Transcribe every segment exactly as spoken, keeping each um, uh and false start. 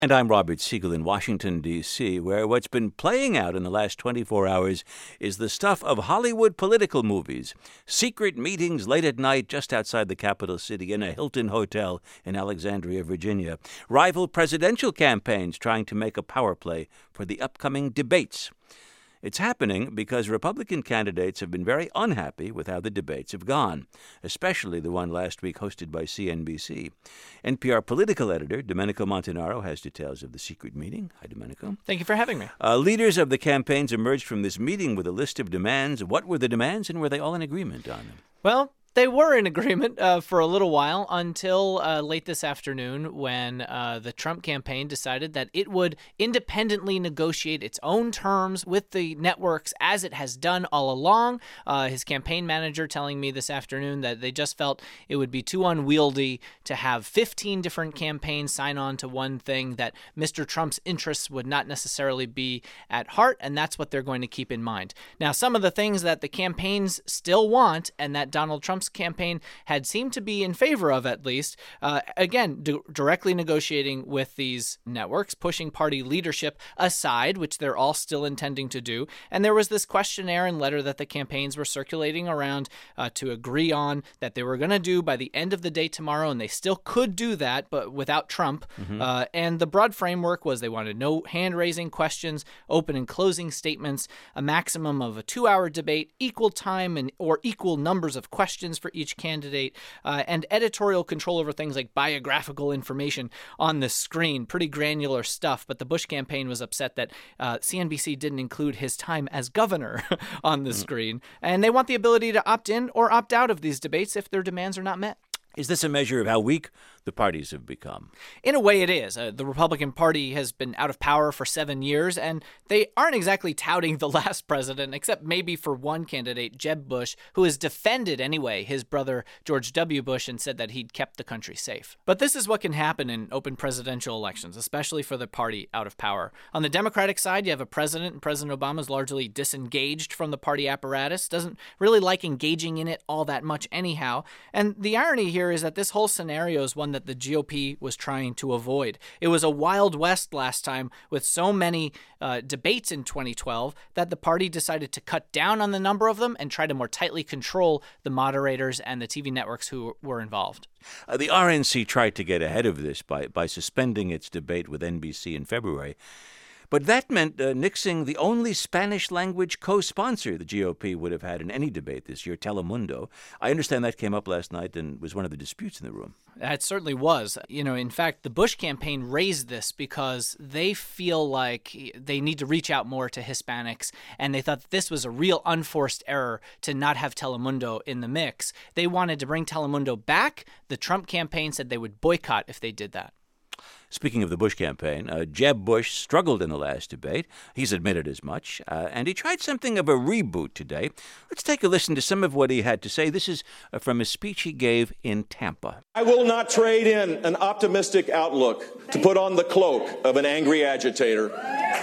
And I'm Robert Siegel in Washington, D C, where what's been playing out in the last twenty-four hours is the stuff of Hollywood political movies. Secret meetings late at night just outside the capital city in a Hilton hotel in Alexandria, Virginia. Rival presidential campaigns trying to make a power play for the upcoming debates. It's happening because Republican candidates have been very unhappy with how the debates have gone, especially the one last week hosted by C N B C. N P R political editor Domenico Montanaro has details of the secret meeting. Hi, Domenico. Thank you for having me. Uh, leaders of the campaigns emerged from this meeting with a list of demands. What were the demands, and were they all in agreement on them? Well, they were in agreement uh, for a little while until uh, late this afternoon when uh, the Trump campaign decided that it would independently negotiate its own terms with the networks as it has done all along. Uh, his campaign manager telling me this afternoon that they just felt it would be too unwieldy to have fifteen different campaigns sign on to one thing, that Mister Trump's interests would not necessarily be at heart, and that's what they're going to keep in mind. Now, some of the things that the campaigns still want and that Donald Trump campaign had seemed to be in favor of, at least, uh, again, d- directly negotiating with these networks, pushing party leadership aside, which they're all still intending to do. And there was this questionnaire and letter that the campaigns were circulating around uh, to agree on that they were going to do by the end of the day tomorrow, and they still could do that, but without Trump. Mm-hmm. Uh, and the broad framework was they wanted no hand-raising questions, open and closing statements, a maximum of a two-hour debate, equal time and or equal numbers of questions for each candidate, uh, and editorial control over things like biographical information on the screen. Pretty granular stuff, but the Bush campaign was upset that uh, C N B C didn't include his time as governor on the mm. screen, and they want the ability to opt in or opt out of these debates if their demands are not met. Is this a measure of how weak the parties have become? In a way, it is. Uh, the Republican Party has been out of power for seven years, and they aren't exactly touting the last president, except maybe for one candidate, Jeb Bush, who has defended, anyway, his brother George W. Bush and said that he'd kept the country safe. But this is what can happen in open presidential elections, especially for the party out of power. On the Democratic side, you have a president, and President Obama is largely disengaged from the party apparatus, doesn't really like engaging in it all that much anyhow. And the irony here is that this whole scenario is one that the G O P was trying to avoid. It was a wild west last time with so many uh, debates in twenty twelve that the party decided to cut down on the number of them and try to more tightly control the moderators and the T V networks who were involved. Uh, the R N C tried to get ahead of this by, by suspending its debate with N B C in February. But that meant uh, nixing the only Spanish-language co-sponsor the G O P would have had in any debate this year, Telemundo. I understand that came up last night and was one of the disputes in the room. That certainly was. You know, in fact, the Bush campaign raised this because they feel like they need to reach out more to Hispanics, and they thought that this was a real unforced error to not have Telemundo in the mix. They wanted to bring Telemundo back. The Trump campaign said they would boycott if they did that. Speaking of the Bush campaign, uh, Jeb Bush struggled in the last debate. He's admitted as much, uh, and he tried something of a reboot today. Let's take a listen to some of what he had to say. This is uh, from a speech he gave in Tampa. I will not trade in an optimistic outlook to put on the cloak of an angry agitator.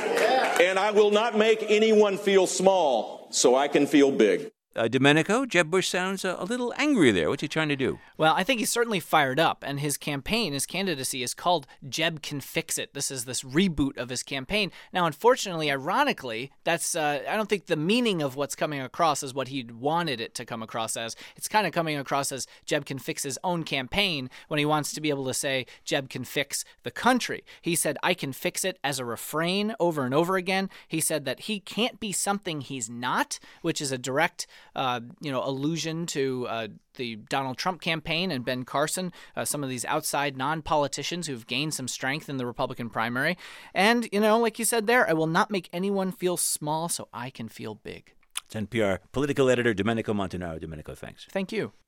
And I will not make anyone feel small so I can feel big. Uh, Domenico, Jeb Bush sounds uh, a little angry there. What's he trying to do? Well, I think he's certainly fired up, and his campaign, his candidacy is called Jeb Can Fix It. This is this reboot of his campaign. Now, unfortunately, ironically, that's uh, I don't think the meaning of what's coming across is what he'd wanted it to come across as. It's kind of coming across as Jeb can fix his own campaign when he wants to be able to say Jeb can fix the country. He said, I can fix it as a refrain over and over again. He said that he can't be something he's not, which is a direct Uh, you know, allusion to uh, the Donald Trump campaign and Ben Carson, uh, some of these outside non-politicians who've gained some strength in the Republican primary. And, you know, like you said there, I will not make anyone feel small so I can feel big. It's N P R political editor Domenico Montanaro. Domenico, thanks. Thank you.